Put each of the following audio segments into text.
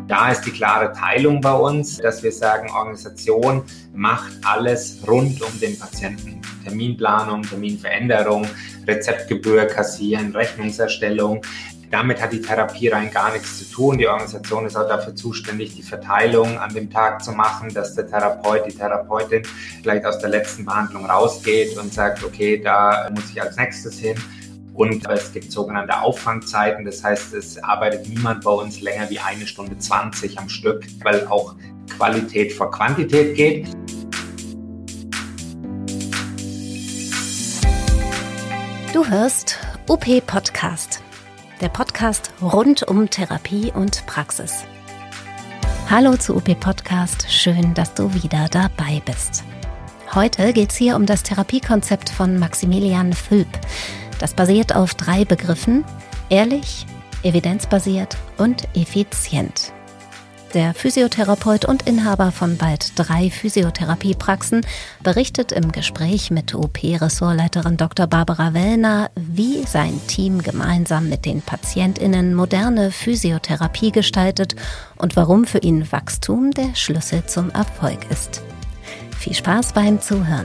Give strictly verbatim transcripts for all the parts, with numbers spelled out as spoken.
Da ist die klare Teilung bei uns, dass wir sagen, Organisation macht alles rund um den Patienten. Terminplanung, Terminveränderung, Rezeptgebühr kassieren, Rechnungserstellung. Damit hat die Therapie rein gar nichts zu tun. Die Organisation ist auch dafür zuständig, die Verteilung an dem Tag zu machen, dass der Therapeut, die Therapeutin vielleicht aus der letzten Behandlung rausgeht und sagt, okay, da muss ich als nächstes hin. Und es gibt sogenannte Auffangzeiten, das heißt, es arbeitet niemand bei uns länger wie eine Stunde zwanzig am Stück, weil auch Qualität vor Quantität geht. Du hörst O P Podcast, der Podcast rund um Therapie und Praxis. Hallo zu O P Podcast, schön, dass du wieder dabei bist. Heute geht es hier um das Therapiekonzept von Maximilian Phülp. Das basiert auf drei Begriffen: ehrlich, evidenzbasiert und effizient. Der Physiotherapeut und Inhaber von bald drei Physiotherapiepraxen berichtet im Gespräch mit O P-Ressortleiterin Doktor Barbara Wellner, wie sein Team gemeinsam mit den PatientInnen moderne Physiotherapie gestaltet und warum für ihn Wachstum der Schlüssel zum Erfolg ist. Viel Spaß beim Zuhören.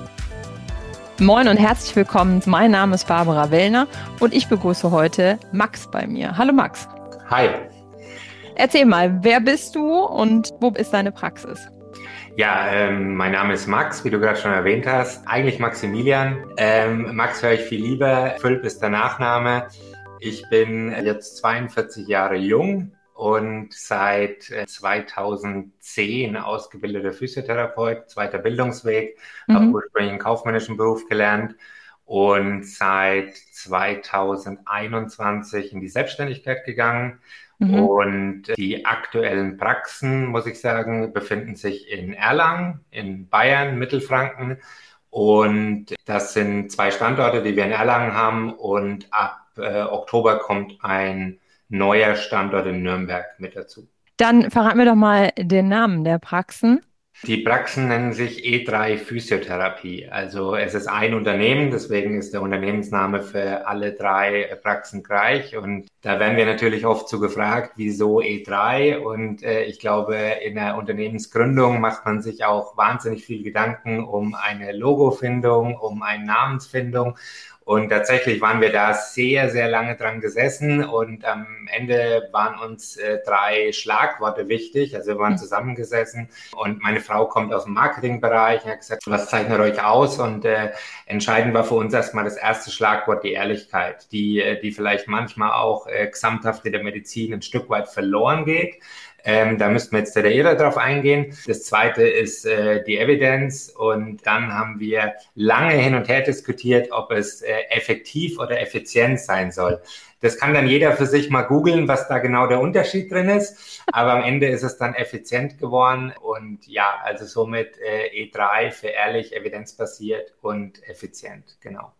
Moin und herzlich willkommen. Mein Name ist Barbara Wellner und ich begrüße heute Max bei mir. Hallo Max. Hi. Erzähl mal, wer bist du und wo ist deine Praxis? Ja, ähm, mein Name ist Max, wie du gerade schon erwähnt hast. Eigentlich Maximilian. Ähm, Max höre ich viel lieber. Phülp ist der Nachname. Ich bin jetzt zweiundvierzig Jahre jung und seit zweitausendzehn ausgebildeter Physiotherapeut, zweiter Bildungsweg, mhm. habe ursprünglich einen kaufmännischen Beruf gelernt und seit zweitausendeinundzwanzig in die Selbstständigkeit gegangen. Mhm. Und die aktuellen Praxen, muss ich sagen, befinden sich in Erlangen, in Bayern, Mittelfranken. Und das sind zwei Standorte, die wir in Erlangen haben. Und ab äh, Oktober kommt ein neuer Standort in Nürnberg mit dazu. Dann verrat mir doch mal den Namen der Praxen. Die Praxen nennen sich E drei Physiotherapie. Also es ist ein Unternehmen, deswegen ist der Unternehmensname für alle drei Praxen gleich. Und da werden wir natürlich oft so gefragt, wieso E drei? Und äh, ich glaube, in der Unternehmensgründung macht man sich auch wahnsinnig viel Gedanken um eine Logofindung, um eine Namensfindung. Und tatsächlich waren wir da sehr, sehr lange dran gesessen und am Ende waren uns äh, drei Schlagworte wichtig. Also wir waren zusammengesessen und meine Frau kommt aus dem Marketingbereich und hat gesagt, was zeichnet euch aus? Und äh, entscheidend war für uns erstmal das erste Schlagwort, die Ehrlichkeit, die, die vielleicht manchmal auch äh, gesamthaft in der Medizin ein Stück weit verloren geht. Ähm, da müssten wir jetzt detaillierter drauf eingehen. Das zweite ist äh, die Evidenz und dann haben wir lange hin und her diskutiert, ob es äh, effektiv oder effizient sein soll. Das kann dann jeder für sich mal googeln, was da genau der Unterschied drin ist. Aber am Ende ist es dann effizient geworden und ja, also somit äh, E drei für ehrlich, evidenzbasiert und effizient, genau.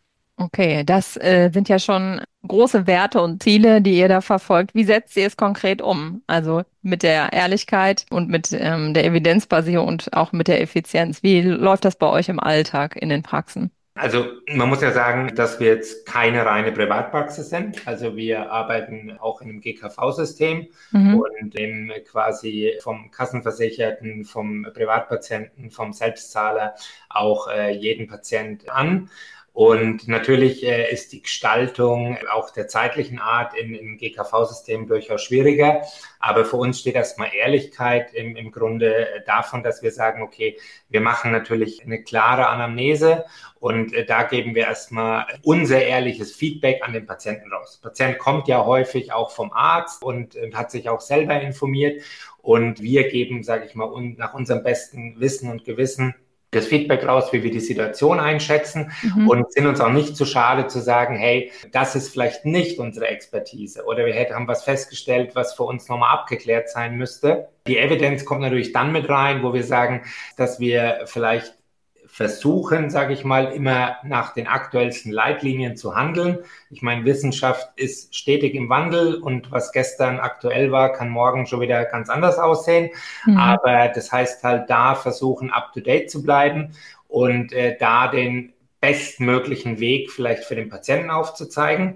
Okay, das äh, sind ja schon große Werte und Ziele, die ihr da verfolgt. Wie setzt ihr es konkret um? Also mit der Ehrlichkeit und mit ähm, der Evidenzbasierung und auch mit der Effizienz. Wie läuft das bei euch im Alltag in den Praxen? Also man muss ja sagen, dass wir jetzt keine reine Privatpraxis sind. Also wir arbeiten auch in einem G K V-System mhm. und nehmen quasi vom Kassenversicherten, vom Privatpatienten, vom Selbstzahler auch äh, jeden Patient an. Und natürlich äh, ist die Gestaltung auch der zeitlichen Art im, im G K V-System durchaus schwieriger. Aber für uns steht erstmal Ehrlichkeit im, im Grunde davon, dass wir sagen, okay, wir machen natürlich eine klare Anamnese und äh, da geben wir erstmal unser ehrliches Feedback an den Patienten raus. Der Patient kommt ja häufig auch vom Arzt und, und hat sich auch selber informiert. Und wir geben, sage ich mal, un, nach unserem besten Wissen und Gewissen das Feedback raus, wie wir die Situation einschätzen mhm. und sind uns auch nicht zu schade zu sagen, hey, das ist vielleicht nicht unsere Expertise oder wir hätten, haben was festgestellt, was für uns nochmal abgeklärt sein müsste. Die Evidenz kommt natürlich dann mit rein, wo wir sagen, dass wir vielleicht versuchen, sage ich mal, immer nach den aktuellsten Leitlinien zu handeln. Ich meine, Wissenschaft ist stetig im Wandel und was gestern aktuell war, kann morgen schon wieder ganz anders aussehen. Mhm. Aber das heißt halt, da versuchen, up-to-date zu bleiben und äh, da den bestmöglichen Weg vielleicht für den Patienten aufzuzeigen.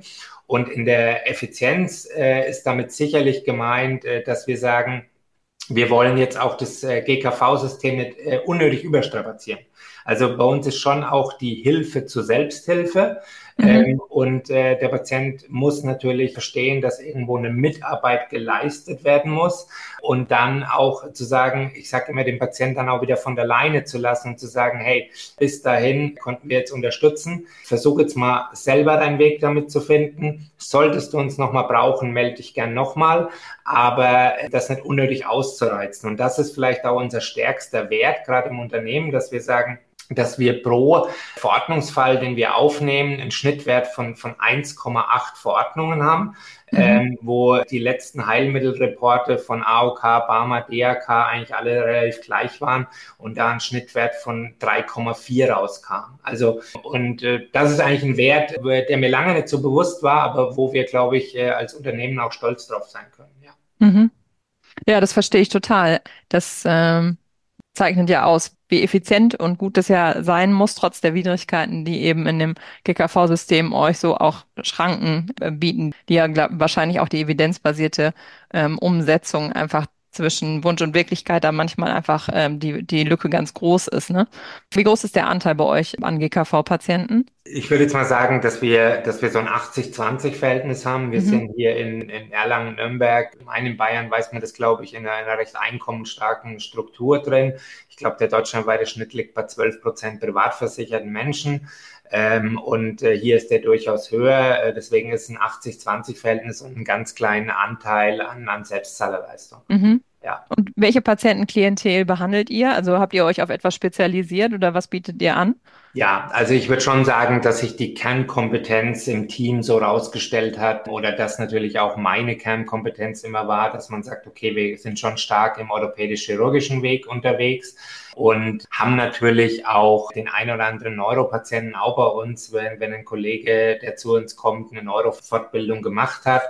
Und in der Effizienz äh, ist damit sicherlich gemeint, äh, dass wir sagen, wir wollen jetzt auch das äh, G K V-System nicht äh, unnötig überstrapazieren. Also bei uns ist schon auch die Hilfe zur Selbsthilfe. Mhm. Ähm, und äh, der Patient muss natürlich verstehen, dass irgendwo eine Mitarbeit geleistet werden muss und dann auch zu sagen, ich sage immer, den Patienten dann auch wieder von der Leine zu lassen und zu sagen, hey, bis dahin konnten wir jetzt unterstützen. Versuch jetzt mal selber deinen Weg damit zu finden. Solltest du uns nochmal brauchen, melde dich gern nochmal, aber das nicht unnötig auszureizen. Und das ist vielleicht auch unser stärkster Wert, gerade im Unternehmen, dass wir sagen, dass wir pro Verordnungsfall, den wir aufnehmen, einen Schnittwert von, von eins Komma acht Verordnungen haben, mhm. ähm, wo die letzten Heilmittelreporte von A O K, BARMA, D R K eigentlich alle relativ gleich waren und da ein Schnittwert von drei Komma vier rauskam. Also, und äh, das ist eigentlich ein Wert, der mir lange nicht so bewusst war, aber wo wir, glaube ich, äh, als Unternehmen auch stolz drauf sein können. Ja, mhm. Ja, das verstehe ich total. Das ähm zeichnet ja aus, wie effizient und gut das ja sein muss, trotz der Widrigkeiten, die eben in dem G K V-System euch so auch Schranken äh, bieten, die ja glaub, wahrscheinlich auch die evidenzbasierte ähm, Umsetzung einfach zwischen Wunsch und Wirklichkeit da manchmal einfach ähm, die, die Lücke ganz groß ist, ne? Wie groß ist der Anteil bei euch an G K V-Patienten? Ich würde jetzt mal sagen, dass wir, dass wir so ein achtzig zwanzig Verhältnis haben. Wir mhm. sind hier in, in Erlangen, Nürnberg. In Bayern weiß man das, glaube ich, in einer, einer recht einkommensstarken Struktur drin. Ich glaube, der deutschlandweite Schnitt liegt bei zwölf Prozent privat versicherten Menschen. Ähm, und äh, hier ist der durchaus höher. Äh, deswegen ist ein achtzig zwanzig Verhältnis und ein ganz kleiner Anteil an, an Selbstzahlerleistung. Mhm. Ja. Und welche Patientenklientel behandelt ihr? Also habt ihr euch auf etwas spezialisiert oder was bietet ihr an? Ja, also ich würde schon sagen, dass sich die Kernkompetenz im Team so rausgestellt hat oder dass natürlich auch meine Kernkompetenz immer war, dass man sagt, okay, wir sind schon stark im orthopädisch-chirurgischen Weg unterwegs und haben natürlich auch den ein oder anderen Neuropatienten auch bei uns, wenn, wenn ein Kollege, der zu uns kommt, eine Neurofortbildung gemacht hat.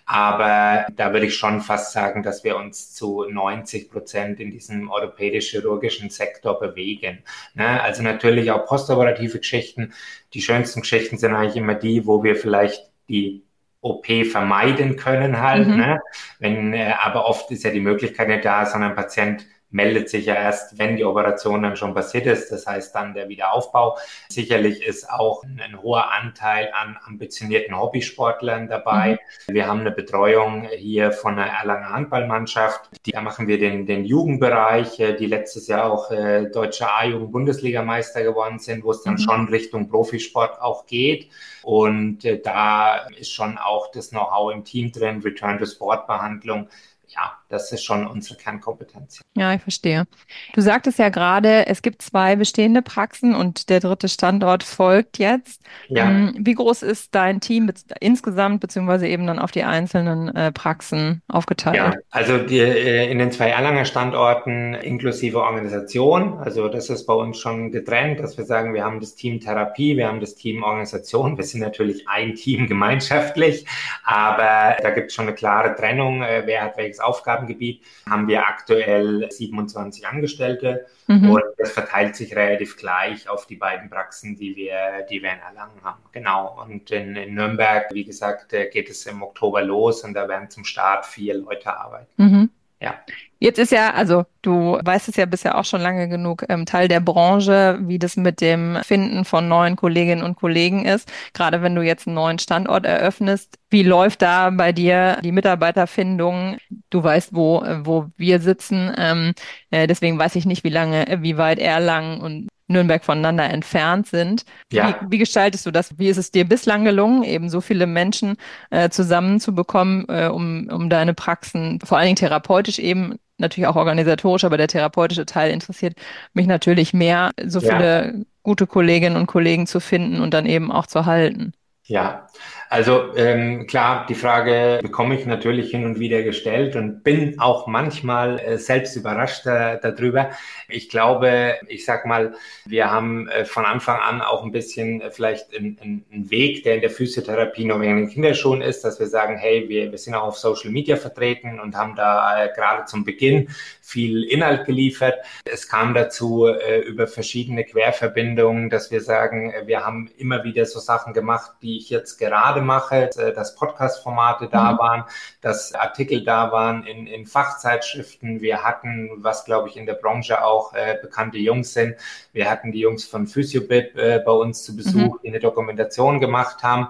Aber da würde ich schon fast sagen, dass wir uns zu neunzig Prozent in diesem orthopädisch-chirurgischen Sektor bewegen. Ne? Also natürlich auch postoperative Geschichten. Die schönsten Geschichten sind eigentlich immer die, wo wir vielleicht die O P vermeiden können halt. Mhm. Ne? Wenn, äh, aber oft ist ja die Möglichkeit nicht da, sondern ein Patient meldet sich ja erst, wenn die Operation dann schon passiert ist. Das heißt dann der Wiederaufbau. Sicherlich ist auch ein hoher Anteil an ambitionierten Hobbysportlern dabei. Mhm. Wir haben eine Betreuung hier von einer Erlanger Handballmannschaft. Da machen wir den, den Jugendbereich, die letztes Jahr auch äh, deutsche A-Jugend-Bundesligameister geworden sind, wo es dann mhm. schon Richtung Profisport auch geht. Und äh, da ist schon auch das Know-how im Team drin, Return-to-Sport-Behandlung. Ja, das ist schon unsere Kernkompetenz. Ja, ich verstehe. Du sagtest ja gerade, es gibt zwei bestehende Praxen und der dritte Standort folgt jetzt. Ja. Wie groß ist dein Team insgesamt, beziehungsweise eben dann auf die einzelnen äh, Praxen aufgeteilt? Ja, also die, äh, in den zwei Erlanger Standorten inklusive Organisation, also das ist bei uns schon getrennt, dass wir sagen, wir haben das Team Therapie, wir haben das Team Organisation, wir sind natürlich ein Team gemeinschaftlich, aber da gibt es schon eine klare Trennung, äh, wer hat welches Aufgabengebiet, haben wir aktuell siebenundzwanzig Angestellte mhm. und das verteilt sich relativ gleich auf die beiden Praxen, die wir, die wir in Erlangen haben. Genau. Und in, in Nürnberg, wie gesagt, geht es im Oktober los und da werden zum Start vier Leute arbeiten. Mhm. Ja. Jetzt ist ja, also du weißt es ja bisher auch schon lange genug, ähm, Teil der Branche, wie das mit dem Finden von neuen Kolleginnen und Kollegen ist. Gerade wenn du jetzt einen neuen Standort eröffnest, wie läuft da bei dir die Mitarbeiterfindung? Du weißt, wo, wo wir sitzen. Ähm, äh, deswegen weiß ich nicht, wie lange, wie weit Erlangen und Nürnberg voneinander entfernt sind. Ja. Wie, wie gestaltest du das? Wie ist es dir bislang gelungen, eben so viele Menschen äh, zusammenzubekommen, äh, um, um deine Praxen, vor allen Dingen therapeutisch eben, natürlich auch organisatorisch, aber der therapeutische Teil interessiert mich natürlich mehr, so ja. viele gute Kolleginnen und Kollegen zu finden und dann eben auch zu halten. Ja, also ähm, klar, die Frage bekomme ich natürlich hin und wieder gestellt und bin auch manchmal äh, selbst überrascht äh, darüber. Ich glaube, ich sag mal, wir haben äh, von Anfang an auch ein bisschen äh, vielleicht einen ein Weg, der in der Physiotherapie noch in den Kinderschuhen ist, dass wir sagen, hey, wir, wir sind auch auf Social Media vertreten und haben da äh, gerade zum Beginn viel Inhalt geliefert. Es kam dazu äh, über verschiedene Querverbindungen, dass wir sagen, äh, wir haben immer wieder so Sachen gemacht, die ich jetzt gerade gerade mache, dass Podcast-Formate da mhm. waren, dass Artikel da waren in, in Fachzeitschriften. Wir hatten, was glaube ich in der Branche auch äh, bekannte Jungs sind, wir hatten die Jungs von PhysioBib äh, bei uns zu Besuch, mhm. die eine Dokumentation gemacht haben.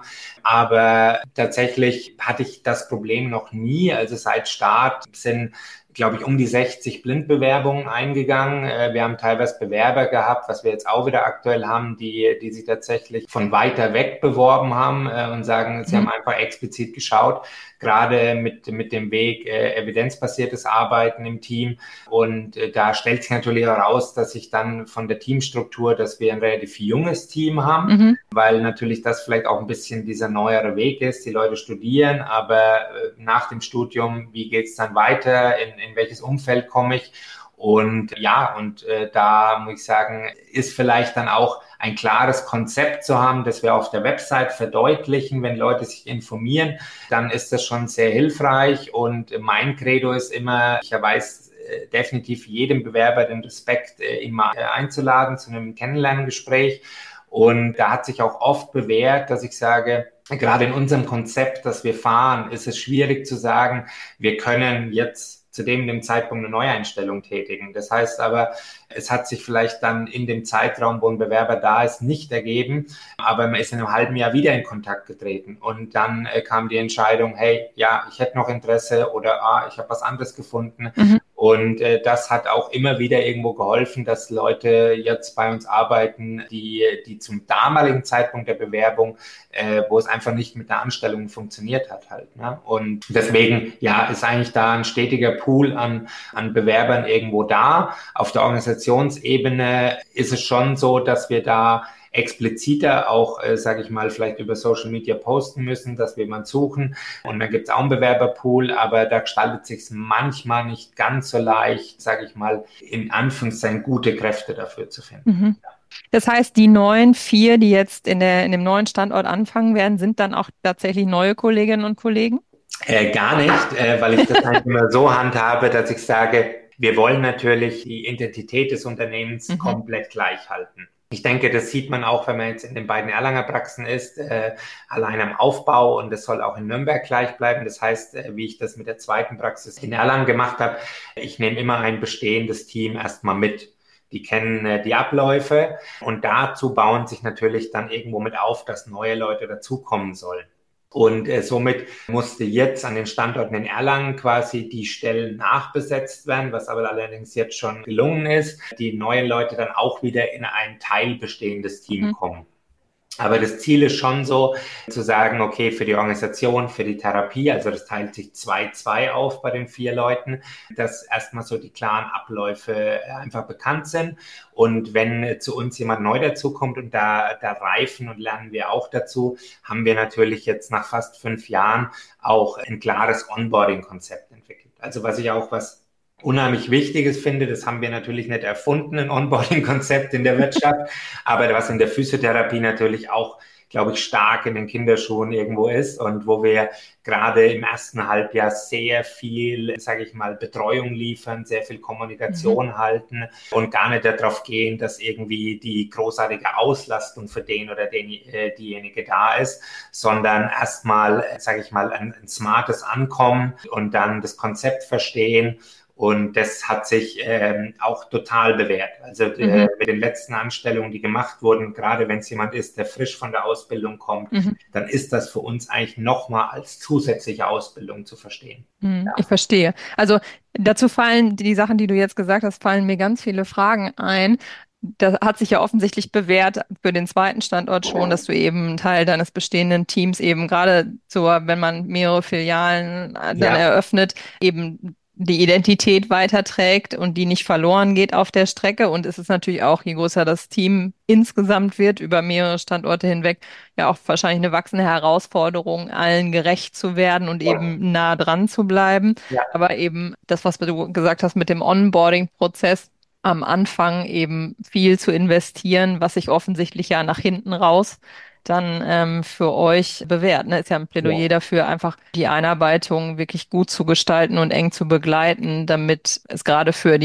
Aber tatsächlich hatte ich das Problem noch nie. Also seit Start sind, glaube ich, um die sechzig Blindbewerbungen eingegangen. Wir haben teilweise Bewerber gehabt, was wir jetzt auch wieder aktuell haben, die, die sich tatsächlich von weiter weg beworben haben und sagen, sie mhm. haben einfach explizit geschaut, gerade mit, mit dem Weg äh, evidenzbasiertes Arbeiten im Team. Und äh, da stellt sich natürlich heraus, dass sich dann von der Teamstruktur, dass wir ein relativ junges Team haben, mhm. weil natürlich das vielleicht auch ein bisschen dieser neuere Weg ist. Die Leute studieren, aber äh, nach dem Studium, wie geht's dann weiter? In, in welches Umfeld komme ich? Und ja, und äh, da muss ich sagen, ist vielleicht dann auch ein klares Konzept zu haben, das wir auf der Website verdeutlichen, wenn Leute sich informieren, dann ist das schon sehr hilfreich. Und mein Credo ist immer, ich erweise äh, definitiv jedem Bewerber den Respekt, äh, immer äh, einzuladen zu einem Kennenlerngespräch. Und da hat sich auch oft bewährt, dass ich sage, gerade in unserem Konzept, das wir fahren, ist es schwierig zu sagen, wir können jetzt zu dem, dem Zeitpunkt eine Neueinstellung tätigen. Das heißt aber, es hat sich vielleicht dann in dem Zeitraum, wo ein Bewerber da ist, nicht ergeben, aber man ist in einem halben Jahr wieder in Kontakt getreten und dann äh, kam die Entscheidung, hey, ja, ich hätte noch Interesse oder ah, ich habe was anderes gefunden. Mhm. Und äh, das hat auch immer wieder irgendwo geholfen, dass Leute jetzt bei uns arbeiten, die, die zum damaligen Zeitpunkt der Bewerbung, äh, wo es einfach nicht mit der Anstellung funktioniert hat halt. Ne? Und deswegen, ja, ist eigentlich da ein stetiger Pool an, an Bewerbern irgendwo da. Auf der Organisationsebene ist es schon so, dass wir da expliziter auch, äh, sage ich mal, vielleicht über Social Media posten müssen, dass wir jemanden suchen. Und dann gibt es auch einen Bewerberpool, aber da gestaltet sich es manchmal nicht ganz so leicht, sage ich mal, in Anführungszeichen gute Kräfte dafür zu finden. Mhm. Das heißt, die neuen vier, die jetzt in, der, in dem neuen Standort anfangen werden, sind dann auch tatsächlich neue Kolleginnen und Kollegen? Äh, gar nicht, äh, weil ich das eigentlich immer so handhabe, dass ich sage, wir wollen natürlich die Identität des Unternehmens mhm. komplett gleich halten. Ich denke, das sieht man auch, wenn man jetzt in den beiden Erlanger Praxen ist, äh, allein am Aufbau, und das soll auch in Nürnberg gleich bleiben. Das heißt, äh, wie ich das mit der zweiten Praxis in Erlangen gemacht habe, ich nehme immer ein bestehendes Team erstmal mit. Die kennen äh, die Abläufe und dazu bauen sich natürlich dann irgendwo mit auf, dass neue Leute dazukommen sollen. Und äh, somit musste jetzt an den Standorten in Erlangen quasi die Stellen nachbesetzt werden, was aber allerdings jetzt schon gelungen ist, die neuen Leute dann auch wieder in ein teilbestehendes Team mhm. kommen. Aber das Ziel ist schon so, zu sagen, okay, für die Organisation, für die Therapie, also das teilt sich zwei zwei auf bei den vier Leuten, dass erstmal so die klaren Abläufe einfach bekannt sind. Und wenn zu uns jemand neu dazukommt und da, da reifen und lernen wir auch dazu, haben wir natürlich jetzt nach fast fünf Jahren auch ein klares Onboarding-Konzept entwickelt. Also was ich auch was unheimlich Wichtiges finde, das haben wir natürlich nicht erfunden, ein Onboarding-Konzept in der Wirtschaft, aber was in der Physiotherapie natürlich auch, glaube ich, stark in den Kinderschuhen irgendwo ist und wo wir gerade im ersten Halbjahr sehr viel, sage ich mal, Betreuung liefern, sehr viel Kommunikation mhm. halten und gar nicht darauf gehen, dass irgendwie die großartige Auslastung für den oder den, äh, diejenige da ist, sondern erstmal, sage ich mal, ein, ein smartes Ankommen und dann das Konzept verstehen. Und das hat sich ähm, auch total bewährt. Also äh, mhm. mit den letzten Anstellungen, die gemacht wurden, gerade wenn es jemand ist, der frisch von der Ausbildung kommt, mhm. dann ist das für uns eigentlich nochmal als zusätzliche Ausbildung zu verstehen. Mhm, ja. Ich verstehe. Also dazu fallen die Sachen, die du jetzt gesagt hast, fallen mir ganz viele Fragen ein. Das hat sich ja offensichtlich bewährt für den zweiten Standort schon, dass du eben einen Teil deines bestehenden Teams eben gerade so, wenn man mehrere Filialen dann ja. eröffnet, eben die Identität weiterträgt und die nicht verloren geht auf der Strecke. Und es ist natürlich auch, je größer das Team insgesamt wird, über mehrere Standorte hinweg, ja auch wahrscheinlich eine wachsende Herausforderung, allen gerecht zu werden und eben nah dran zu bleiben. Ja. Aber eben das, was du gesagt hast mit dem Onboarding-Prozess, am Anfang eben viel zu investieren, was sich offensichtlich ja nach hinten raus dann ähm, für euch bewährt. Ne? Ist ja ein Plädoyer ja. dafür, einfach die Einarbeitung wirklich gut zu gestalten und eng zu begleiten, damit es gerade für die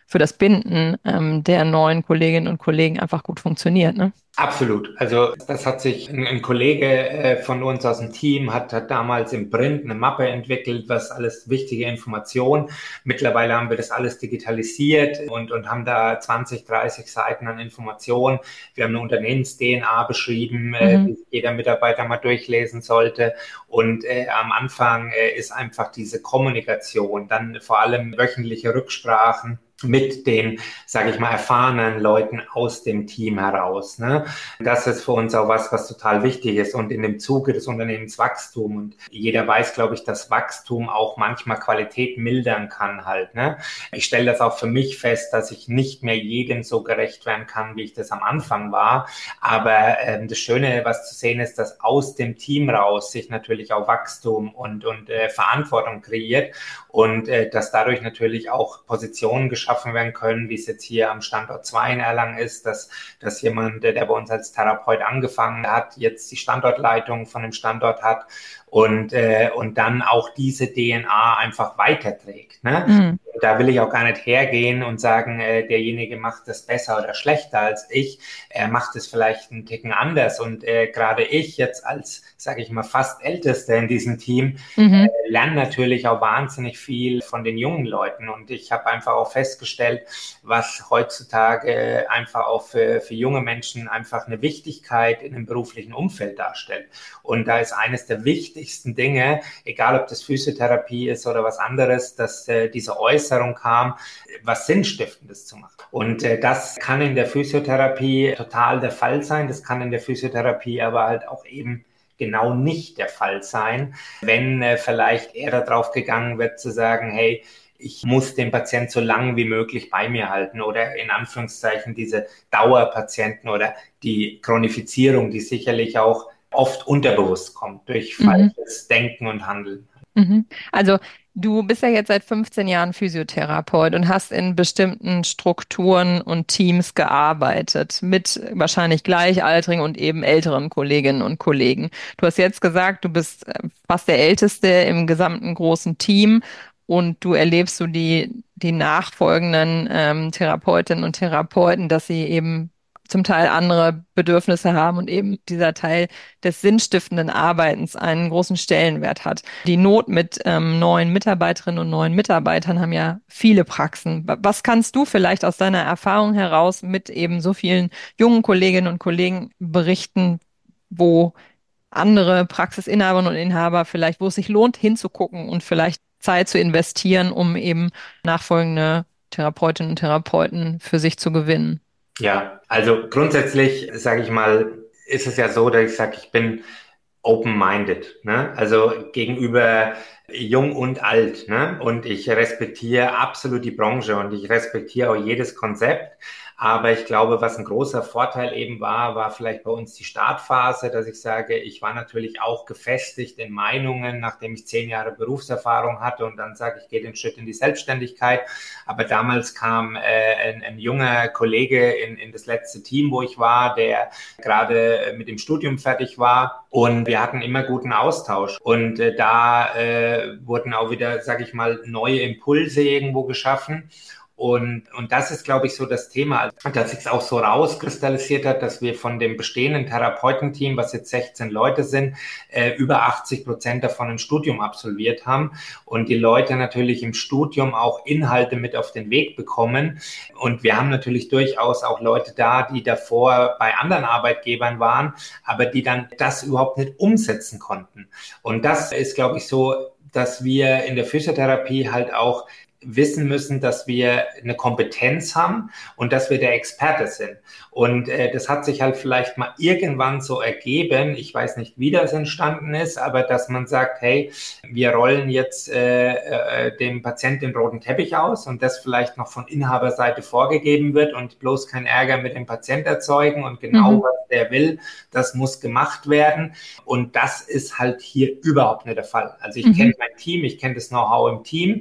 für das Binden ähm, der neuen Kolleginnen und Kollegen einfach gut funktioniert, ne? Absolut. Also das hat sich ein, ein Kollege äh, von uns aus dem Team hat, hat damals im Print eine Mappe entwickelt, was alles wichtige Informationen. Mittlerweile haben wir das alles digitalisiert und, und haben da zwanzig, dreißig Seiten an Informationen. Wir haben eine Unternehmens-D N A beschrieben, äh, Mhm. die jeder Mitarbeiter mal durchlesen sollte. Und äh, am Anfang äh, ist einfach diese Kommunikation, dann vor allem wöchentliche Rücksprachen mit den, sage ich mal, erfahrenen Leuten aus dem Team heraus. Ne? Das ist für uns auch was, was total wichtig ist und in dem Zuge des Unternehmenswachstums. Und jeder weiß, glaube ich, dass Wachstum auch manchmal Qualität mildern kann halt. Ne? Ich stelle das auch für mich fest, dass ich nicht mehr jedem so gerecht werden kann, wie ich das am Anfang war. Aber ähm, das Schöne, was zu sehen ist, dass aus dem Team raus sich natürlich auch Wachstum und, und äh, Verantwortung kreiert und äh, dass dadurch natürlich auch Positionen geschaffen werden können, wie es jetzt hier am Standort zwei in Erlangen ist, dass, dass jemand, der bei uns als Therapeut angefangen hat, jetzt die Standortleitung von dem Standort hat und, äh, und dann auch diese D N A einfach weiterträgt. Ne? Mhm. Da will ich auch gar nicht hergehen und sagen, äh, derjenige macht das besser oder schlechter als ich. Er macht es vielleicht einen Ticken anders. Und äh, gerade ich jetzt als, sage ich mal, fast Älteste in diesem Team, Mhm. äh, lerne natürlich auch wahnsinnig viel von den jungen Leuten. Und ich habe einfach auch festgestellt, was heutzutage einfach auch für, für junge Menschen einfach eine Wichtigkeit in einem beruflichen Umfeld darstellt. Und da ist eines der wichtigsten Dinge, egal ob das Physiotherapie ist oder was anderes, dass äh, diese Äußerung kam, was Sinnstiftendes zu machen. Und äh, das kann in der Physiotherapie total der Fall sein. Das kann in der Physiotherapie aber halt auch eben genau nicht der Fall sein, wenn äh, vielleicht eher darauf gegangen wird zu sagen, hey, ich muss den Patient so lang wie möglich bei mir halten oder in Anführungszeichen diese Dauerpatienten oder die Chronifizierung, die sicherlich auch oft unterbewusst kommt durch Mhm. falsches Denken und Handeln. Mhm. Also du bist ja jetzt seit fünfzehn Jahren Physiotherapeut und hast in bestimmten Strukturen und Teams gearbeitet, mit wahrscheinlich gleichaltrigen und eben älteren Kolleginnen und Kollegen. Du hast jetzt gesagt, du bist äh, fast der Älteste im gesamten großen Team und du erlebst so die, die nachfolgenden ähm, Therapeutinnen und Therapeuten, dass sie eben zum Teil andere Bedürfnisse haben und eben dieser Teil des sinnstiftenden Arbeitens einen großen Stellenwert hat. Die Not mit ähm, neuen Mitarbeiterinnen und neuen Mitarbeitern haben ja viele Praxen. Was kannst du vielleicht aus deiner Erfahrung heraus mit eben so vielen jungen Kolleginnen und Kollegen berichten, wo andere Praxisinhaberinnen und Inhaber vielleicht, wo es sich lohnt, hinzugucken und vielleicht Zeit zu investieren, um eben nachfolgende Therapeutinnen und Therapeuten für sich zu gewinnen? Ja, also grundsätzlich, sage ich mal, ist es ja so, dass ich sage, ich bin open-minded, ne? Also gegenüber jung und alt, ne? Und ich respektiere absolut die Branche und ich respektiere auch jedes Konzept. Aber ich glaube, was ein großer Vorteil eben war, war vielleicht bei uns die Startphase, dass ich sage, ich war natürlich auch gefestigt in Meinungen, nachdem ich zehn Jahre Berufserfahrung hatte und dann sage ich, gehe den Schritt in die Selbstständigkeit. Aber damals kam äh, ein, ein junger Kollege in, in das letzte Team, wo ich war, der gerade mit dem Studium fertig war. Und wir hatten immer guten Austausch. Und äh, da äh, wurden auch wieder, sage ich mal, neue Impulse irgendwo geschaffen. Und, und das ist, glaube ich, so das Thema, dass sich es auch so rauskristallisiert hat, dass wir von dem bestehenden Therapeutenteam, was jetzt sechzehn Leute sind, äh, über achtzig Prozent davon ein Studium absolviert haben und die Leute natürlich im Studium auch Inhalte mit auf den Weg bekommen. Und wir haben natürlich durchaus auch Leute da, die davor bei anderen Arbeitgebern waren, aber die dann das überhaupt nicht umsetzen konnten. Und das ist, glaube ich, so, dass wir in der Physiotherapie halt auch wissen müssen, dass wir eine Kompetenz haben und dass wir der Experte sind. Und äh, das hat sich halt vielleicht mal irgendwann so ergeben, ich weiß nicht, wie das entstanden ist, aber dass man sagt, hey, wir rollen jetzt äh, äh, dem Patienten den roten Teppich aus und das vielleicht noch von Inhaberseite vorgegeben wird und bloß kein Ärger mit dem Patient erzeugen und genau, mhm. was der will, das muss gemacht werden. Und das ist halt hier überhaupt nicht der Fall. Also ich mhm. kenne mein Team, ich kenne das Know-how im Team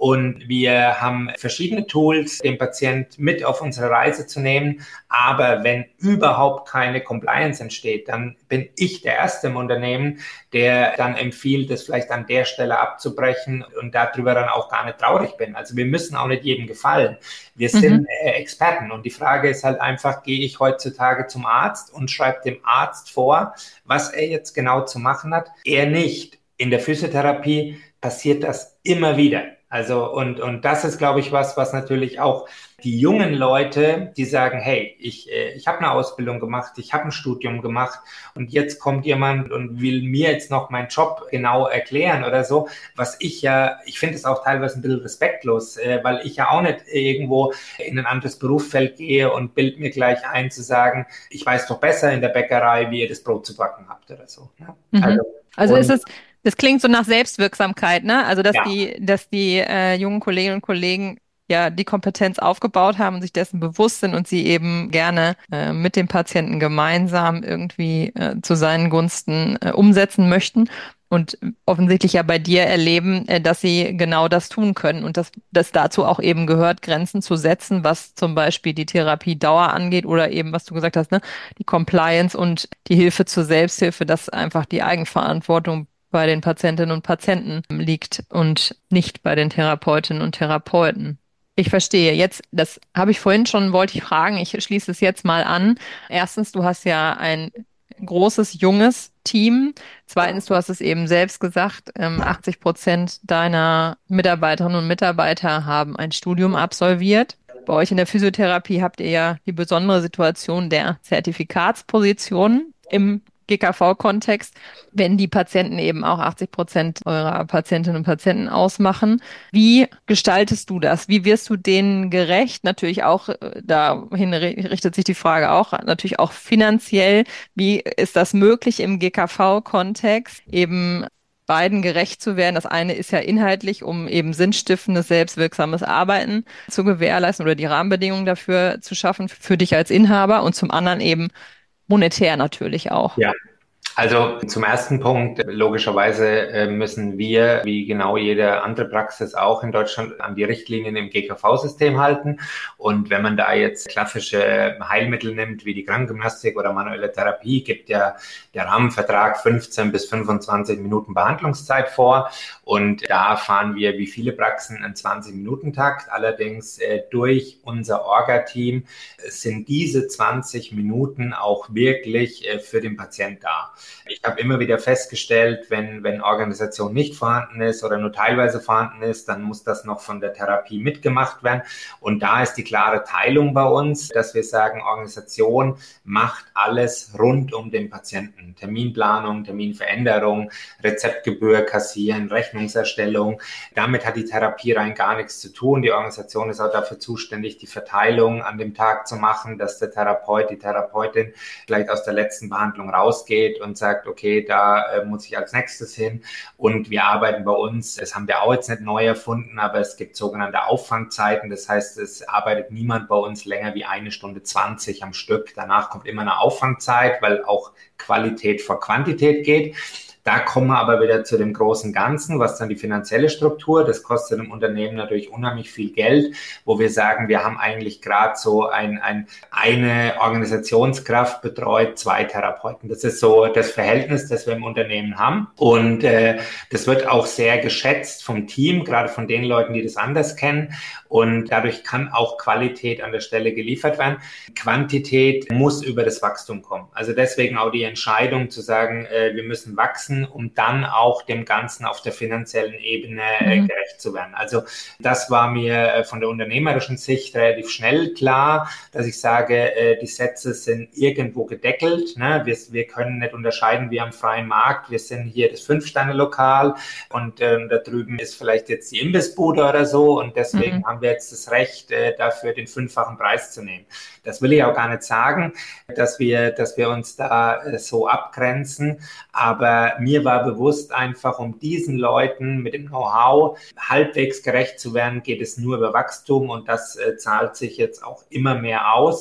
und wir haben verschiedene Tools, den Patient mit auf unsere Reise zu nehmen. Aber wenn überhaupt keine Compliance entsteht, dann bin ich der Erste im Unternehmen, der dann empfiehlt, das vielleicht an der Stelle abzubrechen und darüber dann auch gar nicht traurig bin. Also wir müssen auch nicht jedem gefallen. Wir sind mhm. äh, Experten und die Frage ist halt einfach, gehe ich heutzutage zum Arzt und schreibe dem Arzt vor, was er jetzt genau zu machen hat? Er nicht. In der Physiotherapie passiert das immer wieder. Also und und das ist, glaube ich, was, was natürlich auch die jungen Leute, die sagen, hey, ich äh, ich habe eine Ausbildung gemacht, ich habe ein Studium gemacht und jetzt kommt jemand und will mir jetzt noch meinen Job genau erklären oder so, was ich ja, ich finde es auch teilweise ein bisschen respektlos, äh, weil ich ja auch nicht irgendwo in ein anderes Berufsfeld gehe und bild mir gleich ein zu sagen, ich weiß doch besser in der Bäckerei, wie ihr das Brot zu backen habt oder so. Ne? Mhm. Also, also ist es Das klingt so nach Selbstwirksamkeit, ne? Also, dass ja. die, dass die äh, jungen Kolleginnen und Kollegen ja die Kompetenz aufgebaut haben und sich dessen bewusst sind und sie eben gerne äh, mit dem Patienten gemeinsam irgendwie äh, zu seinen Gunsten äh, umsetzen möchten und offensichtlich ja bei dir erleben, äh, dass sie genau das tun können und dass das dazu auch eben gehört, Grenzen zu setzen, was zum Beispiel die Therapiedauer angeht oder eben, was du gesagt hast, ne, die Compliance und die Hilfe zur Selbsthilfe, dass einfach die Eigenverantwortung bei den Patientinnen und Patienten liegt und nicht bei den Therapeutinnen und Therapeuten. Ich verstehe. Jetzt, das habe ich vorhin schon, wollte ich fragen, ich schließe es jetzt mal an. Erstens, du hast ja ein großes, junges Team. Zweitens, du hast es eben selbst gesagt, achtzig Prozent deiner Mitarbeiterinnen und Mitarbeiter haben ein Studium absolviert. Bei euch in der Physiotherapie habt ihr ja die besondere Situation der Zertifikatspositionen im G K V-Kontext, wenn die Patienten eben auch achtzig Prozent eurer Patientinnen und Patienten ausmachen. Wie gestaltest du das? Wie wirst du denen gerecht? Natürlich auch, dahin richtet sich die Frage auch, natürlich auch finanziell. Wie ist das möglich im G K V-Kontext, eben beiden gerecht zu werden? Das eine ist ja inhaltlich, um eben sinnstiftendes, selbstwirksames Arbeiten zu gewährleisten oder die Rahmenbedingungen dafür zu schaffen für dich als Inhaber und zum anderen eben monetär natürlich auch. Ja. Also zum ersten Punkt, logischerweise müssen wir, wie genau jede andere Praxis auch in Deutschland, an die Richtlinien im G K V-System halten. Und wenn man da jetzt klassische Heilmittel nimmt, wie die Krankengymnastik oder manuelle Therapie, gibt ja der Rahmenvertrag fünfzehn bis fünfundzwanzig Minuten Behandlungszeit vor. Und da fahren wir wie viele Praxen einen zwanzig-Minuten-Takt. Allerdings äh, durch unser Orga-Team sind diese zwanzig Minuten auch wirklich äh, für den Patient da. Ich habe immer wieder festgestellt, wenn, wenn Organisation nicht vorhanden ist oder nur teilweise vorhanden ist, dann muss das noch von der Therapie mitgemacht werden. Und da ist die klare Teilung bei uns, dass wir sagen, Organisation macht alles rund um den Patienten. Terminplanung, Terminveränderung, Rezeptgebühr kassieren, Rechnungserstellung. Damit hat die Therapie rein gar nichts zu tun. Die Organisation ist auch dafür zuständig, die Verteilung an dem Tag zu machen, dass der Therapeut, die Therapeutin vielleicht aus der letzten Behandlung rausgeht und sagt, okay, da äh, muss ich als nächstes hin. Und wir arbeiten bei uns, das haben wir auch jetzt nicht neu erfunden, aber es gibt sogenannte Auffangzeiten. Das heißt, es arbeitet niemand bei uns länger wie eine Stunde zwanzig am Stück. Danach kommt immer eine Auffangzeit, weil auch Qualität vor Quantität geht. Da kommen wir aber wieder zu dem großen Ganzen, was dann die finanzielle Struktur, das kostet dem Unternehmen natürlich unheimlich viel Geld, wo wir sagen, wir haben eigentlich gerade so ein, ein, eine Organisationskraft betreut zwei Therapeuten. Das ist so das Verhältnis, das wir im Unternehmen haben. Und äh, das wird auch sehr geschätzt vom Team, gerade von den Leuten, die das anders kennen. Und dadurch kann auch Qualität an der Stelle geliefert werden. Quantität muss über das Wachstum kommen. Also deswegen auch die Entscheidung zu sagen, äh, wir müssen wachsen, um dann auch dem Ganzen auf der finanziellen Ebene äh, mhm. gerecht zu werden. Also das war mir äh, von der unternehmerischen Sicht relativ schnell klar, dass ich sage, äh, die Sätze sind irgendwo gedeckelt. Ne? Wir, wir können nicht unterscheiden wie am freien Markt. Wir sind hier das Fünf-Sterne-Lokal und äh, da drüben ist vielleicht jetzt die Imbissbude oder so und deswegen mhm. haben wir jetzt das Recht, äh, dafür den fünffachen Preis zu nehmen. Das will ich auch gar nicht sagen, dass wir, dass wir uns da äh, so abgrenzen, aber mir war bewusst einfach, um diesen Leuten mit dem Know-how halbwegs gerecht zu werden, geht es nur über Wachstum und das äh, zahlt sich jetzt auch immer mehr aus,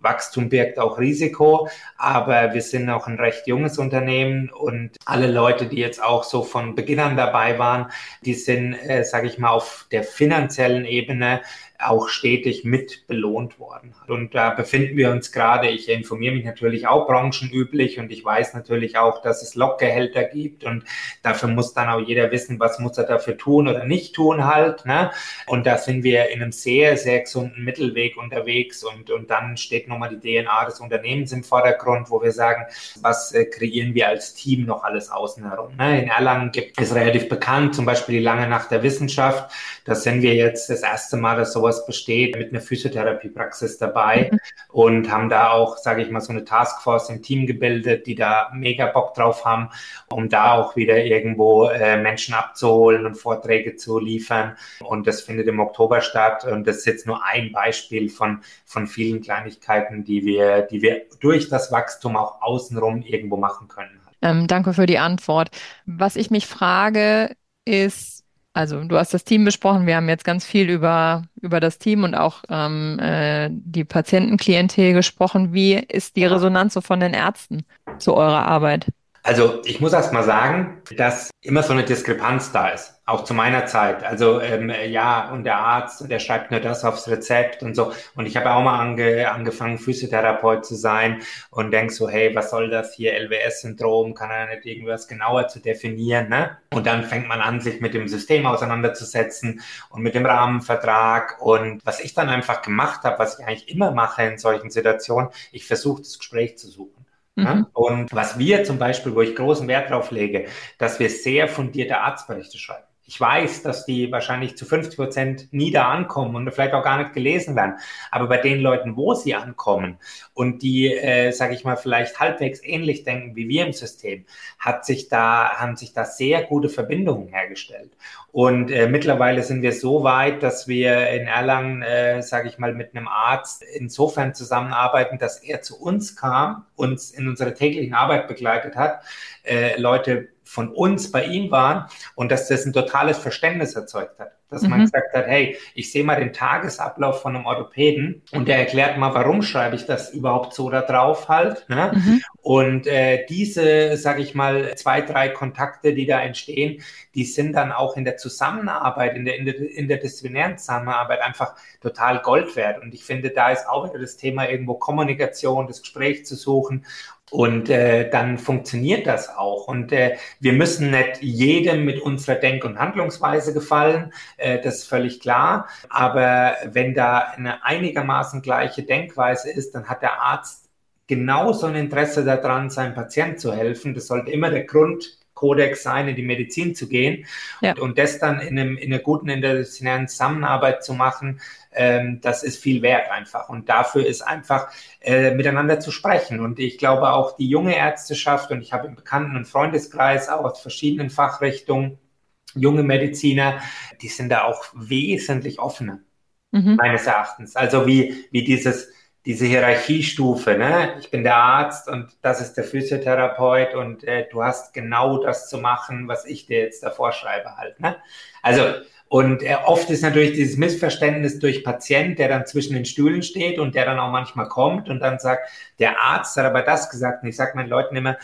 Wachstum birgt auch Risiko, aber wir sind auch ein recht junges Unternehmen und alle Leute, die jetzt auch so von Beginn an dabei waren, die sind, äh, sage ich mal, auf der finanziellen Ebene auch stetig mit belohnt worden. Und da befinden wir uns gerade, ich informiere mich natürlich auch branchenüblich und ich weiß natürlich auch, dass es Lockgehälter gibt und dafür muss dann auch jeder wissen, was muss er dafür tun oder nicht tun halt. Ne? Und da sind wir in einem sehr, sehr gesunden Mittelweg unterwegs und, und dann steht nochmal die D N A des Unternehmens im Vordergrund, wo wir sagen, was äh, kreieren wir als Team noch alles außen herum. Ne? In Erlangen gibt es relativ bekannt, zum Beispiel die Lange Nacht der Wissenschaft. Da sind wir jetzt das erste Mal, dass sowas besteht, mit einer Physiotherapiepraxis dabei mhm. und haben da auch, sage ich mal, so eine Taskforce im Team gebildet, die da mega Bock drauf haben, um da auch wieder irgendwo äh, Menschen abzuholen und Vorträge zu liefern. Und das findet im Oktober statt. Und das ist jetzt nur ein Beispiel von, von vielen Kleinigkeiten, die wir, die wir durch das Wachstum auch außenrum irgendwo machen können. Ähm, danke für die Antwort. Was ich mich frage, ist, also du hast das Team besprochen, wir haben jetzt ganz viel über, über das Team und auch ähm, äh, die Patientenklientel gesprochen. Wie ist die Resonanz so von den Ärzten zu eurer Arbeit? Also ich muss erst mal sagen, dass immer so eine Diskrepanz da ist, auch zu meiner Zeit. Also ähm, ja, und der Arzt, und der schreibt nur das aufs Rezept und so. Und ich habe auch mal ange, angefangen, Physiotherapeut zu sein und denk so, hey, was soll das hier, L W S-Syndrom, kann er nicht irgendwas genauer zu definieren, ne? Und dann fängt man an, sich mit dem System auseinanderzusetzen und mit dem Rahmenvertrag. Und was ich dann einfach gemacht habe, was ich eigentlich immer mache in solchen Situationen, ich versuche, das Gespräch zu suchen. Ja? Mhm. Und was wir zum Beispiel, wo ich großen Wert drauf lege, dass wir sehr fundierte Arztberichte schreiben. Ich weiß, dass die wahrscheinlich zu fünfzig Prozent nie da ankommen und vielleicht auch gar nicht gelesen werden. Aber bei den Leuten, wo sie ankommen und die, äh, sage ich mal, vielleicht halbwegs ähnlich denken wie wir im System, hat sich da, haben sich da sehr gute Verbindungen hergestellt. Und äh, mittlerweile sind wir so weit, dass wir in Erlangen, äh, sage ich mal, mit einem Arzt insofern zusammenarbeiten, dass er zu uns kam, uns in unserer täglichen Arbeit begleitet hat, äh, Leute von uns bei ihm waren und dass das ein totales Verständnis erzeugt hat. Dass mhm. man gesagt hat, hey, ich sehe mal den Tagesablauf von einem Orthopäden und der erklärt mal, warum schreibe ich das überhaupt so da drauf halt. Ne? Mhm. Und äh, diese, sage ich mal, zwei, drei Kontakte, die da entstehen, die sind dann auch in der Zusammenarbeit, in der, in der interdisziplinären Zusammenarbeit einfach total Gold wert. Und ich finde, da ist auch wieder das Thema irgendwo Kommunikation, das Gespräch zu suchen. Und äh, dann funktioniert das auch. Und äh, wir müssen nicht jedem mit unserer Denk- und Handlungsweise gefallen, äh, das ist völlig klar. Aber wenn da eine einigermaßen gleiche Denkweise ist, dann hat der Arzt genauso ein Interesse daran, seinem Patienten zu helfen. Das sollte immer der Grundkodex sein, in die Medizin zu gehen. Ja. Und, und das dann in, einem, in einer guten interdisziplinären Zusammenarbeit zu machen, ähm, das ist viel wert einfach. Und dafür ist einfach äh, miteinander zu sprechen. Und ich glaube auch die junge Ärzteschaft, und ich habe im Bekannten- und Freundeskreis auch aus verschiedenen Fachrichtungen junge Mediziner, die sind da auch wesentlich offener, mhm. meines Erachtens. Also wie, wie dieses diese Hierarchiestufe, ne? Ich bin der Arzt und das ist der Physiotherapeut und äh, du hast genau das zu machen, was ich dir jetzt davor schreibe halt, ne? Also, und äh, oft ist natürlich dieses Missverständnis durch Patient, der dann zwischen den Stühlen steht und der dann auch manchmal kommt und dann sagt, der Arzt hat aber das gesagt und ich sage meinen Leuten immer,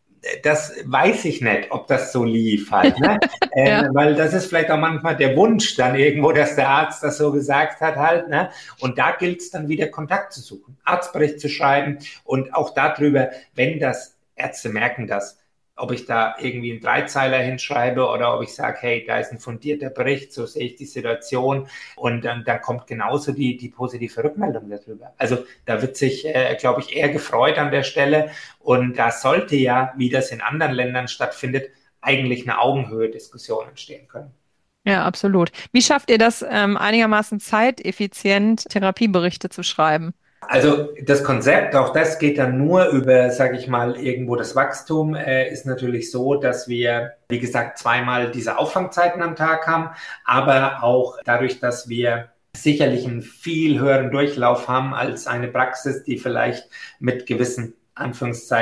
das weiß ich nicht, ob das so lief halt, ne? ja. ähm, weil das ist vielleicht auch manchmal der Wunsch dann irgendwo, dass der Arzt das so gesagt hat halt, ne? Und da gilt es dann wieder Kontakt zu suchen, Arztbericht zu schreiben und auch darüber, wenn das, Ärzte merken das, ob ich da irgendwie einen Dreizeiler hinschreibe oder ob ich sage, hey, da ist ein fundierter Bericht, so sehe ich die Situation und dann, dann kommt genauso die, die positive Rückmeldung darüber. Also da wird sich, äh, glaube ich, eher gefreut an der Stelle und da sollte ja, wie das in anderen Ländern stattfindet, eigentlich eine Augenhöhe-Diskussion entstehen können. Ja, absolut. Wie schafft ihr das, ähm, einigermaßen zeiteffizient Therapieberichte zu schreiben? Also das Konzept, auch das geht dann nur über, sage ich mal, irgendwo das Wachstum, äh, ist natürlich so, dass wir, wie gesagt, zweimal diese Auffangzeiten am Tag haben, aber auch dadurch, dass wir sicherlich einen viel höheren Durchlauf haben als eine Praxis, die vielleicht mit gewissen Anführungszeichen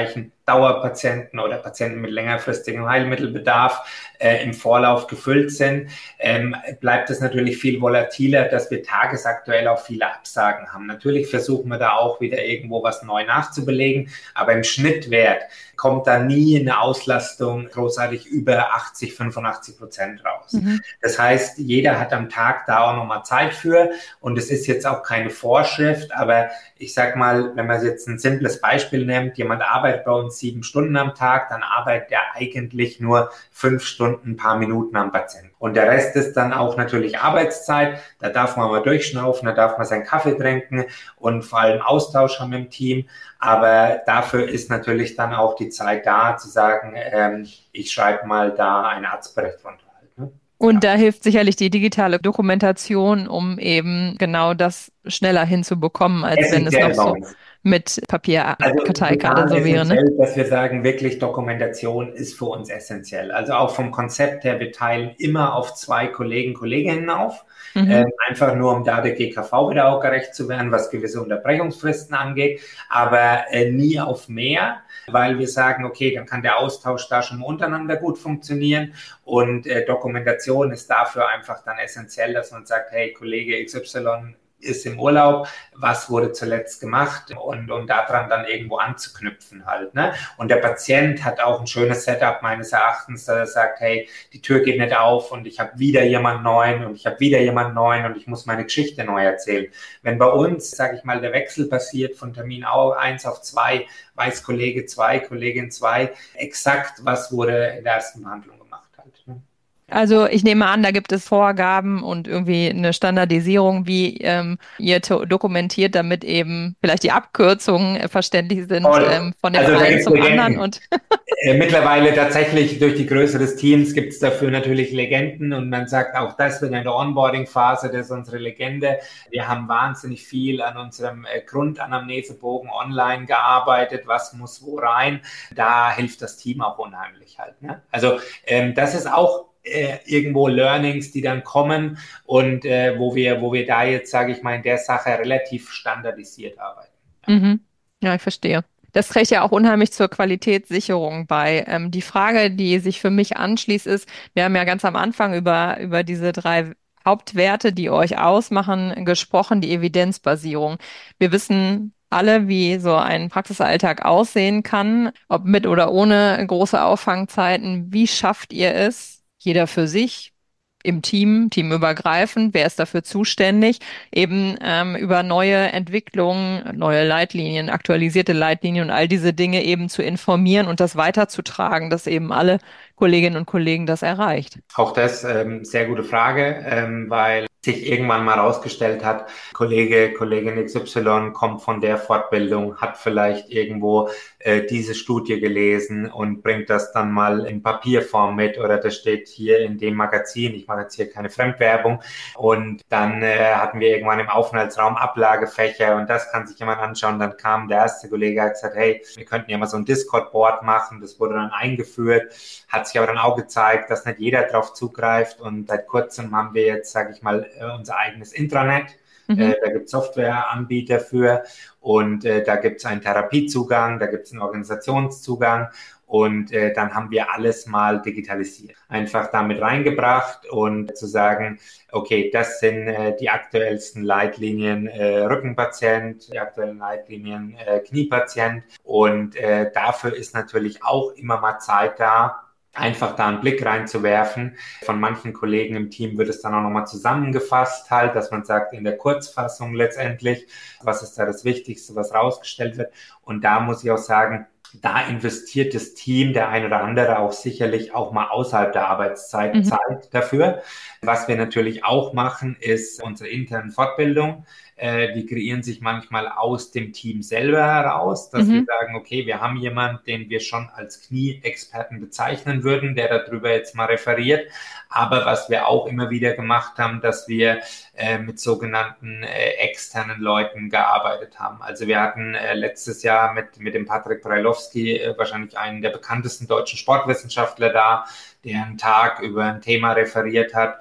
Dauerpatienten oder Patienten mit längerfristigem Heilmittelbedarf äh, im Vorlauf gefüllt sind, ähm, bleibt es natürlich viel volatiler, dass wir tagesaktuell auch viele Absagen haben. Natürlich versuchen wir da auch wieder irgendwo was neu nachzubelegen, aber im Schnittwert kommt da nie eine Auslastung großartig über achtzig, fünfundachtzig Prozent raus. Mhm. Das heißt, jeder hat am Tag da auch nochmal Zeit für und es ist jetzt auch keine Vorschrift, aber ich sag mal, wenn man jetzt ein simples Beispiel nimmt, jemand arbeitet bei uns sieben Stunden am Tag, dann arbeitet er eigentlich nur fünf Stunden, ein paar Minuten am Patienten. Und der Rest ist dann auch natürlich Arbeitszeit, da darf man mal durchschnaufen, da darf man seinen Kaffee trinken und vor allem Austausch haben im Team, aber dafür ist natürlich dann auch die Zeit da, zu sagen, ähm, ich schreibe mal da einen Arztbericht runter. Ne? Und ja. Da hilft sicherlich die digitale Dokumentation, um eben genau das schneller hinzubekommen, als wenn es noch so mit Papierkarteikarte also so wäre. Ne? Dass wir sagen, wirklich Dokumentation ist für uns essentiell. Also auch vom Konzept her, wir teilen immer auf zwei Kollegen, Kolleginnen auf. Mhm. Ähm, einfach nur, um da der G K V wieder auch gerecht zu werden, was gewisse Unterbrechungsfristen angeht, aber äh, nie auf mehr, weil wir sagen, okay, dann kann der Austausch da schon untereinander gut funktionieren und äh, Dokumentation ist dafür einfach dann essentiell, dass man sagt, hey, Kollege X Y ist im Urlaub, was wurde zuletzt gemacht und, und daran dann irgendwo anzuknüpfen halt. Ne? Und der Patient hat auch ein schönes Setup meines Erachtens, dass er sagt, hey, die Tür geht nicht auf und ich habe wieder jemand Neuen und ich habe wieder jemand Neuen und ich muss meine Geschichte neu erzählen. Wenn bei uns, sage ich mal, der Wechsel passiert von Termin eins auf zwei, weiß Kollege zwei, Kollegin zwei exakt, was wurde in der ersten Behandlung gemacht halt. Ne? Also ich nehme an, da gibt es Vorgaben und irgendwie eine Standardisierung, wie ähm, ihr dokumentiert, damit eben vielleicht die Abkürzungen äh, verständlich sind ähm, von dem also einen zum Legenden. Anderen. Und äh, mittlerweile tatsächlich durch die Größe des Teams gibt es dafür natürlich Legenden und man sagt, auch das wird in der Onboarding-Phase, das ist unsere Legende. Wir haben wahnsinnig viel an unserem äh, Grundanamnesebogen online gearbeitet, was muss wo rein. Da hilft das Team auch unheimlich halt. Ne? Also ähm, das ist auch Äh, irgendwo Learnings, die dann kommen und äh, wo wir, wo wir da jetzt, sage ich mal, in der Sache relativ standardisiert arbeiten. Ja, mhm. Ja, ich verstehe. Das trägt ja auch unheimlich zur Qualitätssicherung bei. Ähm, die Frage, die sich für mich anschließt, ist, wir haben ja ganz am Anfang über, über diese drei Hauptwerte, die euch ausmachen, gesprochen, die Evidenzbasierung. Wir wissen alle, wie so ein Praxisalltag aussehen kann, ob mit oder ohne große Auffangzeiten. Wie schafft ihr es, jeder für sich, im Team, teamübergreifend, wer ist dafür zuständig, eben ähm, über neue Entwicklungen, neue Leitlinien, aktualisierte Leitlinien und all diese Dinge eben zu informieren und das weiterzutragen, dass eben alle Kolleginnen und Kollegen das erreicht? Auch das ähm, sehr gute Frage, ähm, weil sich irgendwann mal herausgestellt hat, Kollege, Kollegin X Y kommt von der Fortbildung, hat vielleicht irgendwo äh, diese Studie gelesen und bringt das dann mal in Papierform mit oder das steht hier in dem Magazin, ich mache jetzt hier keine Fremdwerbung und dann äh, hatten wir irgendwann im Aufenthaltsraum Ablagefächer und das kann sich jemand anschauen, dann kam der erste Kollege, hat gesagt, hey, wir könnten ja mal so ein Discord-Board machen, das wurde dann eingeführt, hat sich aber dann auch gezeigt, dass nicht jeder drauf zugreift und seit kurzem haben wir jetzt, sage ich mal, unser eigenes Intranet. Mhm. Äh, da gibt es Softwareanbieter für und äh, da gibt es einen Therapiezugang, da gibt es einen Organisationszugang und äh, dann haben wir alles mal digitalisiert. Einfach damit reingebracht und zu sagen, okay, das sind äh, die aktuellsten Leitlinien äh, Rückenpatient, die aktuellen Leitlinien äh, Kniepatient und äh, dafür ist natürlich auch immer mal Zeit da, einfach da einen Blick reinzuwerfen. Von manchen Kollegen im Team wird es dann auch nochmal zusammengefasst halt, dass man sagt, in der Kurzfassung letztendlich, was ist da das Wichtigste, was rausgestellt wird. Und da muss ich auch sagen, da investiert das Team, der ein oder andere auch sicherlich auch mal außerhalb der Arbeitszeit mhm. Zeit dafür. Was wir natürlich auch machen, ist unsere internen Fortbildung. Äh, die kreieren sich manchmal aus dem Team selber heraus, dass mhm. wir sagen, okay, wir haben jemanden, den wir schon als Knie-Experten bezeichnen würden, der darüber jetzt mal referiert. Aber was wir auch immer wieder gemacht haben, dass wir äh, mit sogenannten äh, externen Leuten gearbeitet haben. Also wir hatten äh, letztes Jahr mit, mit dem Patrick Brajlowski äh, wahrscheinlich einen der bekanntesten deutschen Sportwissenschaftler da, der einen Tag über ein Thema referiert hat.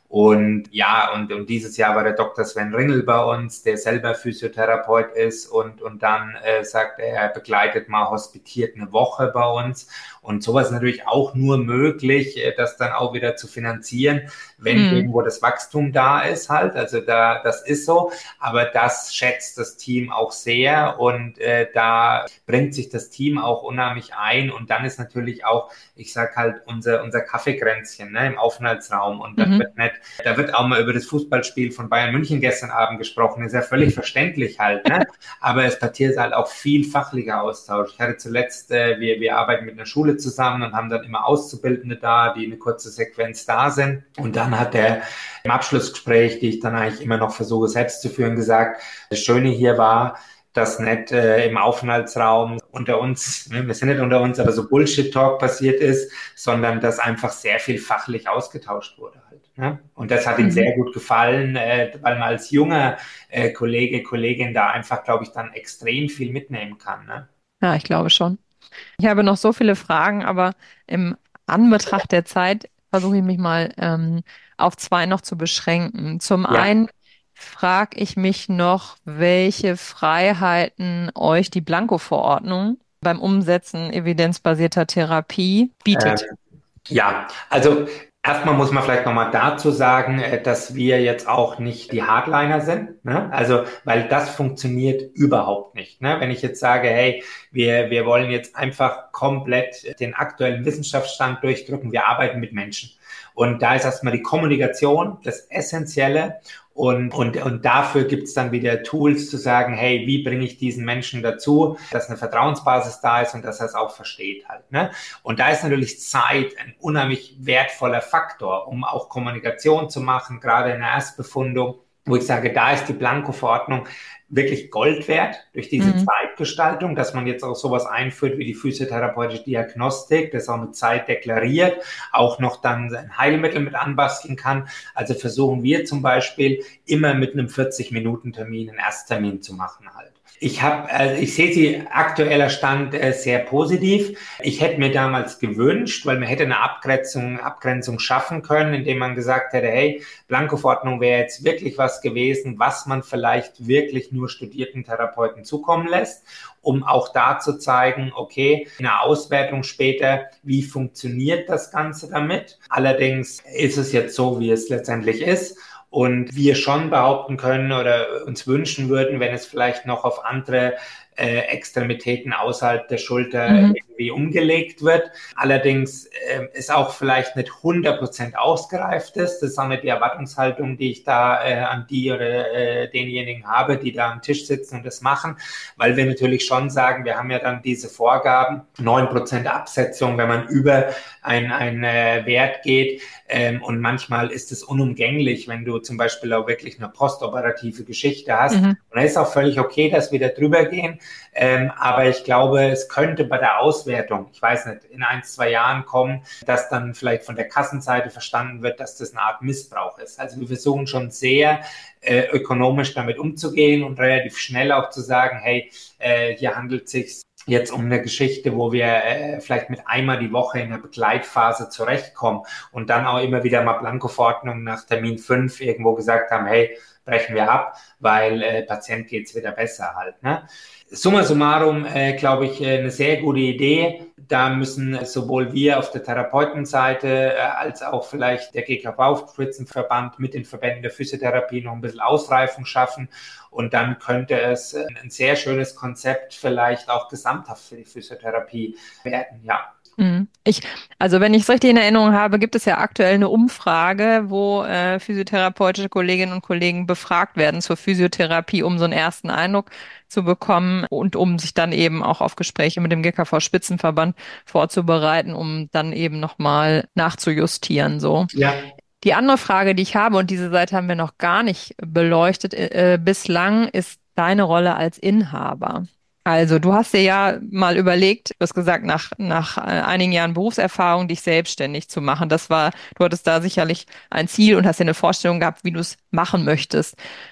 Und ja, und, und dieses Jahr war der Doktor Sven Ringel bei uns, der selber Physiotherapeut ist und, und dann äh, sagt er, er begleitet mal hospitiert eine Woche bei uns. Und sowas ist natürlich auch nur möglich, das dann auch wieder zu finanzieren, wenn mhm. irgendwo das Wachstum da ist halt. Also da, das ist so. Aber das schätzt das Team auch sehr und äh, da bringt sich das Team auch unheimlich ein. Und dann ist natürlich auch, ich sag halt, unser, unser Kaffeekränzchen, ne, im Aufenthaltsraum. Und dann mhm. wird nicht, da wird auch mal über das Fußballspiel von Bayern München gestern Abend gesprochen. Ist ja völlig verständlich halt, ne? Aber es passiert halt auch viel fachlicher Austausch. Ich hatte zuletzt, äh, wir, wir arbeiten mit einer Schule zusammen und haben dann immer Auszubildende da, die eine kurze Sequenz da sind. Und dann hat er im Abschlussgespräch, die ich dann eigentlich immer noch versuche selbst zu führen, gesagt, das Schöne hier war, dass nicht äh, im Aufenthaltsraum unter uns, ne, wir sind nicht unter uns, aber so Bullshit-Talk passiert ist, sondern dass einfach sehr viel fachlich ausgetauscht wurde halt. Ne? Und das hat ihm mhm. sehr gut gefallen, äh, weil man als junger äh, Kollege, Kollegin da einfach, glaube ich, dann extrem viel mitnehmen kann. Ne? Ja, ich glaube schon. Ich habe noch so viele Fragen, aber im Anbetracht der Zeit versuche ich mich mal ähm, auf zwei noch zu beschränken. Zum ja. einen frage ich mich noch, welche Freiheiten euch die Blanko-Verordnung beim Umsetzen evidenzbasierter Therapie bietet. Ähm, ja, also erstmal muss man vielleicht nochmal dazu sagen, dass wir jetzt auch nicht die Hardliner sind, ne? Also, weil das funktioniert überhaupt nicht, ne? Wenn ich jetzt sage, hey, wir, wir wollen jetzt einfach komplett den aktuellen Wissenschaftsstand durchdrücken, wir arbeiten mit Menschen. Und da ist erstmal die Kommunikation das Essentielle. Und, und, und dafür gibt es dann wieder Tools zu sagen, hey, wie bringe ich diesen Menschen dazu, dass eine Vertrauensbasis da ist und dass er es auch versteht halt. Ne? Und da ist natürlich Zeit ein unheimlich wertvoller Faktor, um auch Kommunikation zu machen, gerade in der Erstbefundung, wo ich sage, da ist die Blanko-Verordnung wirklich Gold wert durch diese mhm. Zeitgestaltung, dass man jetzt auch sowas einführt wie die physiotherapeutische Diagnostik, das auch mit Zeit deklariert, auch noch dann ein Heilmittel mit anbasteln kann. Also versuchen wir zum Beispiel immer mit einem vierzig-Minuten-Termin einen Ersttermin zu machen halt. Ich habe, also ich sehe sie aktueller Stand äh, sehr positiv. Ich hätte mir damals gewünscht, weil man hätte eine Abgrenzung, Abgrenzung schaffen können, indem man gesagt hätte, hey, Blanko-Verordnung wäre jetzt wirklich was gewesen, was man vielleicht wirklich nur studierten Therapeuten zukommen lässt, um auch da zu zeigen, okay, in der Auswertung später, wie funktioniert das Ganze damit? Allerdings ist es jetzt so, wie es letztendlich ist. Und wir schon behaupten können oder uns wünschen würden, wenn es vielleicht noch auf andere äh, Extremitäten außerhalb der Schulter mhm. irgendwie umgelegt wird. Allerdings äh, ist auch vielleicht nicht hundert Prozent ausgereift ist. Das ist auch nicht die Erwartungshaltung, die ich da äh, an die oder äh, denjenigen habe, die da am Tisch sitzen und das machen, weil wir natürlich schon sagen, wir haben ja dann diese Vorgaben, neun Prozent Absetzung, wenn man über einen äh, Wert geht. Ähm, und manchmal ist es unumgänglich, wenn du zum Beispiel auch wirklich eine postoperative Geschichte hast. Mhm. Und da ist auch völlig okay, dass wir da drüber gehen. Ähm, aber ich glaube, es könnte bei der Auswertung, ich weiß nicht, in ein, zwei Jahren kommen, dass dann vielleicht von der Kassenseite verstanden wird, dass das eine Art Missbrauch ist. Also wir versuchen schon sehr äh, ökonomisch damit umzugehen und relativ schnell auch zu sagen, hey, äh, hier handelt es sich jetzt um eine Geschichte, wo wir äh, vielleicht mit einmal die Woche in der Begleitphase zurechtkommen und dann auch immer wieder mal Blanko-Verordnungen nach Termin fünf irgendwo gesagt haben, hey, brechen wir ab, weil äh, Patient geht's wieder besser halt. Ne? Summa summarum, äh, glaube ich, äh, eine sehr gute Idee. Da müssen sowohl wir auf der Therapeutenseite äh, als auch vielleicht der G K V-Spitzenverband mit den Verbänden der Physiotherapie noch ein bisschen Ausreifung schaffen. Und dann könnte es äh, ein sehr schönes Konzept vielleicht auch gesamthaft für die Physiotherapie werden, ja. Ich, also wenn ich es richtig in Erinnerung habe, gibt es ja aktuell eine Umfrage, wo äh, physiotherapeutische Kolleginnen und Kollegen befragt werden zur Physiotherapie, um so einen ersten Eindruck zu bekommen und um sich dann eben auch auf Gespräche mit dem G K V-Spitzenverband vorzubereiten, um dann eben nochmal nachzujustieren. So. Ja. Die andere Frage, die ich habe, und diese Seite haben wir noch gar nicht beleuchtet äh, bislang, ist deine Rolle als Inhaber. Also du hast dir ja mal überlegt, du hast gesagt, nach, nach einigen Jahren Berufserfahrung dich selbstständig zu machen. Das war, du hattest da sicherlich ein Ziel und hast dir eine Vorstellung gehabt, wie du es machen möchtest.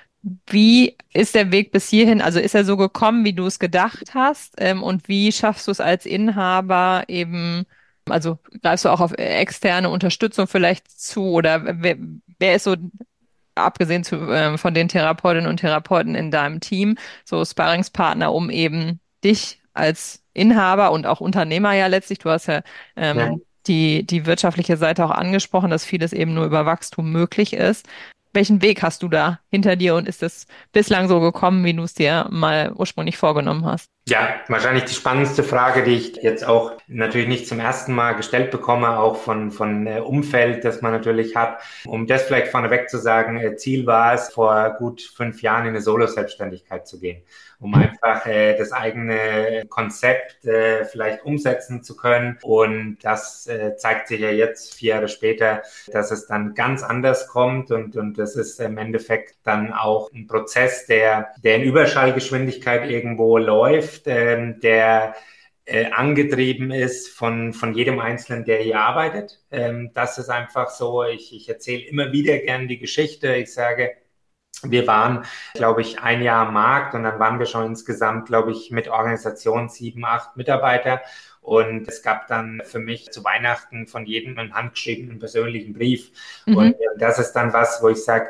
Wie ist der Weg bis hierhin? Also ist er so gekommen, wie du es gedacht hast? Ähm, und wie schaffst du es als Inhaber eben Also greifst du auch auf externe Unterstützung vielleicht zu oder wer, wer ist so, abgesehen zu, ähm, von den Therapeutinnen und Therapeuten in deinem Team, so Sparringspartner, um eben dich als Inhaber und auch Unternehmer ja letztlich, du hast ja Ja. ähm, die, die wirtschaftliche Seite auch angesprochen, dass vieles eben nur über Wachstum möglich ist. Welchen Weg hast du da hinter dir und ist es bislang so gekommen, wie du es dir mal ursprünglich vorgenommen hast? Ja, wahrscheinlich die spannendste Frage, die ich jetzt auch natürlich nicht zum ersten Mal gestellt bekomme, auch von, von äh, Umfeld, das man natürlich hat. Um das vielleicht vorneweg zu sagen, äh, Ziel war es, vor gut fünf Jahren in eine Solo-Selbstständigkeit zu gehen, um einfach äh, das eigene Konzept äh, vielleicht umsetzen zu können. Und das äh, zeigt sich ja jetzt, vier Jahre später, dass es dann ganz anders kommt. Und, und das ist im Endeffekt dann auch ein Prozess, der, der in Überschallgeschwindigkeit irgendwo läuft, ähm, der äh, angetrieben ist von, von jedem Einzelnen, der hier arbeitet. Ähm, das ist einfach so, ich, ich erzähle immer wieder gern die Geschichte. Ich sage, wir waren, glaube ich, ein Jahr am Markt und dann waren wir schon insgesamt, glaube ich, mit Organisation sieben, acht Mitarbeiter. Und es gab dann für mich zu Weihnachten von jedem einen handgeschriebenen persönlichen Brief. Mhm. Und das ist dann was, wo ich sage,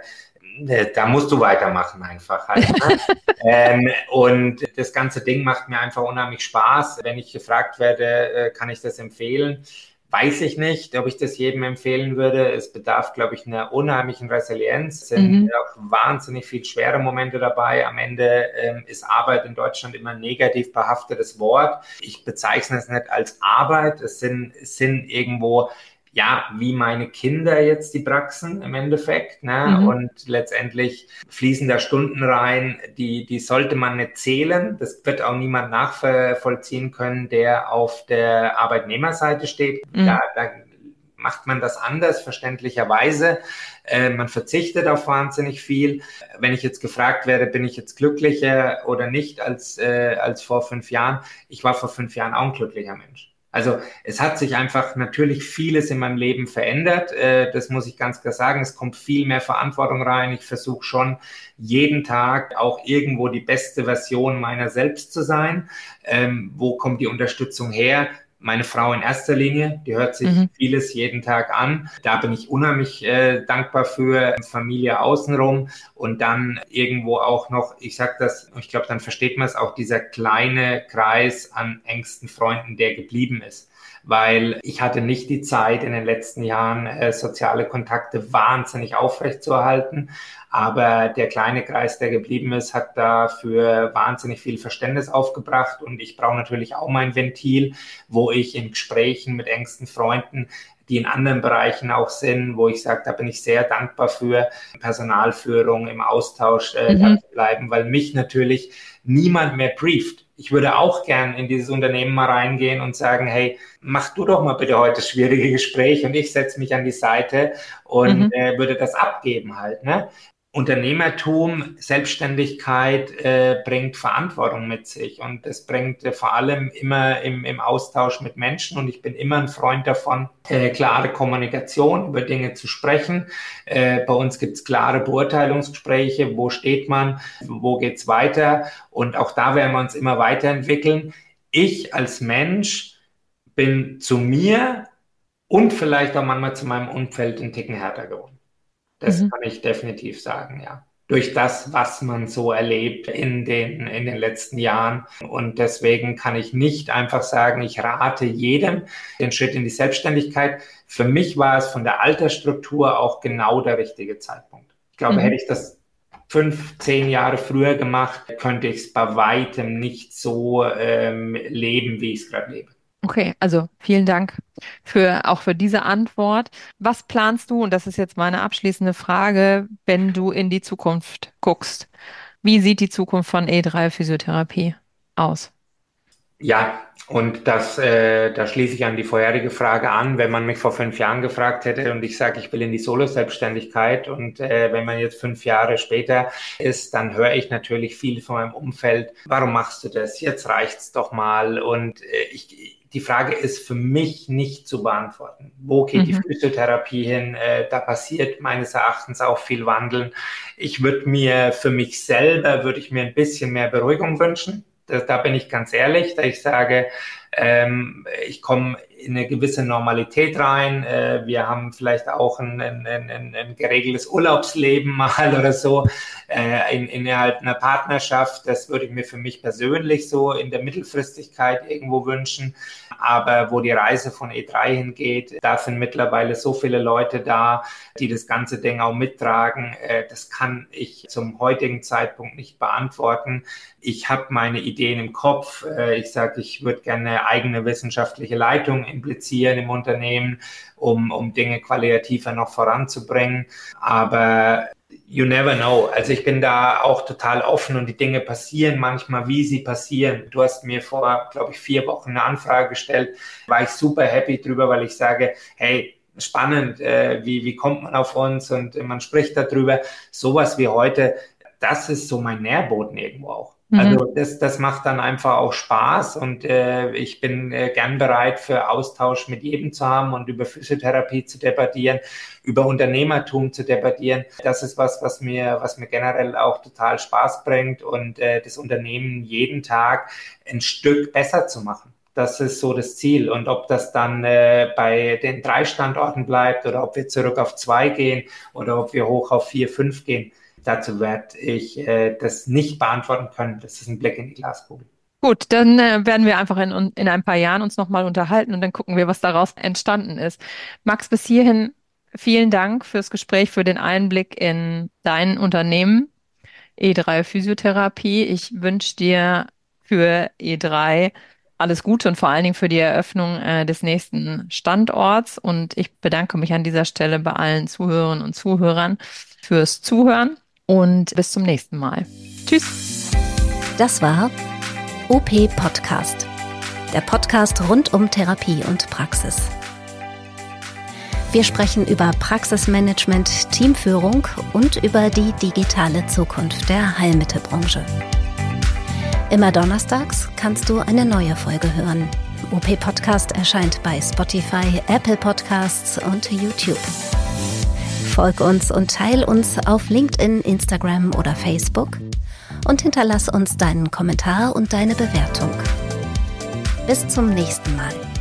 da musst du weitermachen einfach halt. Ne? ähm, und das ganze Ding macht mir einfach unheimlich Spaß. Wenn ich gefragt werde, kann ich das empfehlen? Weiß ich nicht, ob ich das jedem empfehlen würde. Es bedarf, glaube ich, einer unheimlichen Resilienz. Es sind mhm. auch wahnsinnig viel schwere Momente dabei. Am Ende ähm, ist Arbeit in Deutschland immer ein negativ behaftetes Wort. Ich bezeichne es nicht als Arbeit. Es sind, es sind irgendwo ja, wie meine Kinder jetzt die Praxen im Endeffekt, ne? Mhm. Und letztendlich fließen da Stunden rein, die, die sollte man nicht zählen. Das wird auch niemand nachvollziehen können, der auf der Arbeitnehmerseite steht. Mhm. Da, da macht man das anders, verständlicherweise. Äh, man verzichtet auf wahnsinnig viel. Wenn ich jetzt gefragt werde, bin ich jetzt glücklicher oder nicht als, äh, als vor fünf Jahren? Ich war vor fünf Jahren auch ein glücklicher Mensch. Also es hat sich einfach natürlich vieles in meinem Leben verändert. Äh, das muss ich ganz klar sagen. Es kommt viel mehr Verantwortung rein. Ich versuche schon jeden Tag auch irgendwo die beste Version meiner selbst zu sein. Ähm, wo kommt die Unterstützung her? Meine Frau in erster Linie, die hört sich mhm. vieles jeden Tag an. Da bin ich unheimlich äh, dankbar für, Familie außenrum und dann irgendwo auch noch, ich sag das, ich glaube, dann versteht man es auch, dieser kleine Kreis an engsten Freunden, der geblieben ist. Weil ich hatte nicht die Zeit in den letzten Jahren, äh, soziale Kontakte wahnsinnig aufrechtzuerhalten. Aber der kleine Kreis, der geblieben ist, hat dafür wahnsinnig viel Verständnis aufgebracht. Und ich brauche natürlich auch mein Ventil, wo ich in Gesprächen mit engsten Freunden, die in anderen Bereichen auch sind, wo ich sage, da bin ich sehr dankbar für, Personalführung im Austausch äh, mhm. zu bleiben, weil mich natürlich niemand mehr brieft. Ich würde auch gern in dieses Unternehmen mal reingehen und sagen, hey, mach du doch mal bitte heute das schwierige Gespräch und ich setze mich an die Seite und mhm. äh, würde das abgeben halt, ne? Unternehmertum, Selbstständigkeit äh, bringt Verantwortung mit sich und es bringt äh, vor allem immer im, im Austausch mit Menschen und ich bin immer ein Freund davon, äh, klare Kommunikation über Dinge zu sprechen. Äh, bei uns gibt es klare Beurteilungsgespräche, wo steht man, wo geht's weiter und auch da werden wir uns immer weiterentwickeln. Ich als Mensch bin zu mir und vielleicht auch manchmal zu meinem Umfeld einen Ticken härter geworden. Das mhm. kann ich definitiv sagen, ja. Durch das, was man so erlebt in den, in den letzten Jahren. Und deswegen kann ich nicht einfach sagen, ich rate jedem den Schritt in die Selbstständigkeit. Für mich war es von der Altersstruktur auch genau der richtige Zeitpunkt. Ich glaube, mhm. hätte ich das fünf, zehn Jahre früher gemacht, könnte ich es bei weitem nicht so ähm, leben, wie ich es gerade lebe. Okay, also vielen Dank für auch für diese Antwort. Was planst du, und das ist jetzt meine abschließende Frage, wenn du in die Zukunft guckst? Wie sieht die Zukunft von E drei Physiotherapie aus? Ja, und das, äh, da schließe ich an die vorherige Frage an. Wenn man mich vor fünf Jahren gefragt hätte und ich sage, ich will in die Solo-Selbstständigkeit und äh, wenn man jetzt fünf Jahre später ist, dann höre ich natürlich viel von meinem Umfeld. Warum machst du das? Jetzt reicht's doch mal. Und äh, ich Die Frage ist für mich nicht zu beantworten. Wo geht mhm. die Physiotherapie hin? Äh, da passiert meines Erachtens auch viel Wandeln. Ich würde mir für mich selber, würde ich mir ein bisschen mehr Beruhigung wünschen. Da, da bin ich ganz ehrlich, da ich sage, ähm, ich komme in eine gewisse Normalität rein. Äh, wir haben vielleicht auch ein, ein, ein, ein geregeltes Urlaubsleben mal oder so äh, in, innerhalb einer Partnerschaft. Das würde ich mir für mich persönlich so in der Mittelfristigkeit irgendwo wünschen. Aber wo die Reise von E drei hingeht, da sind mittlerweile so viele Leute da, die das ganze Ding auch mittragen. Äh, das kann ich zum heutigen Zeitpunkt nicht beantworten. Ich habe meine Ideen im Kopf. Äh, ich sage, ich würde gerne eine eigene wissenschaftliche Leitung implizieren im Unternehmen, um, um Dinge qualitativer noch voranzubringen. Aber you never know. Also ich bin da auch total offen und die Dinge passieren manchmal, wie sie passieren. Du hast mir vor, glaube ich, vier Wochen eine Anfrage gestellt. War ich super happy drüber, weil ich sage, hey, spannend, äh, wie, wie kommt man auf uns und man spricht darüber. Sowas wie heute, das ist so mein Nährboden irgendwo auch. Also das, das macht dann einfach auch Spaß und äh, ich bin äh, gern bereit für Austausch mit jedem zu haben und über Physiotherapie zu debattieren, über Unternehmertum zu debattieren. Das ist was, was mir, was mir generell auch total Spaß bringt und äh, das Unternehmen jeden Tag ein Stück besser zu machen. Das ist so das Ziel. Und ob das dann äh, bei den drei Standorten bleibt oder ob wir zurück auf zwei gehen oder ob wir hoch auf vier, fünf gehen, dazu werde ich äh, das nicht beantworten können. Das ist ein Blick in die Glaskugel. Gut, dann äh, werden wir einfach in, in ein paar Jahren uns nochmal unterhalten und dann gucken wir, was daraus entstanden ist. Max, bis hierhin vielen Dank fürs Gespräch, für den Einblick in dein Unternehmen, E drei Physiotherapie. Ich wünsche dir für E drei alles Gute und vor allen Dingen für die Eröffnung äh, des nächsten Standorts. Und ich bedanke mich an dieser Stelle bei allen Zuhörerinnen und Zuhörern fürs Zuhören. Und bis zum nächsten Mal. Tschüss. Das war O P Podcast, der Podcast rund um Therapie und Praxis. Wir sprechen über Praxismanagement, Teamführung und über die digitale Zukunft der Heilmittelbranche. Immer donnerstags kannst du eine neue Folge hören. O P Podcast erscheint bei Spotify, Apple Podcasts und YouTube. Folg uns und teil uns auf LinkedIn, Instagram oder Facebook und hinterlass uns deinen Kommentar und deine Bewertung. Bis zum nächsten Mal.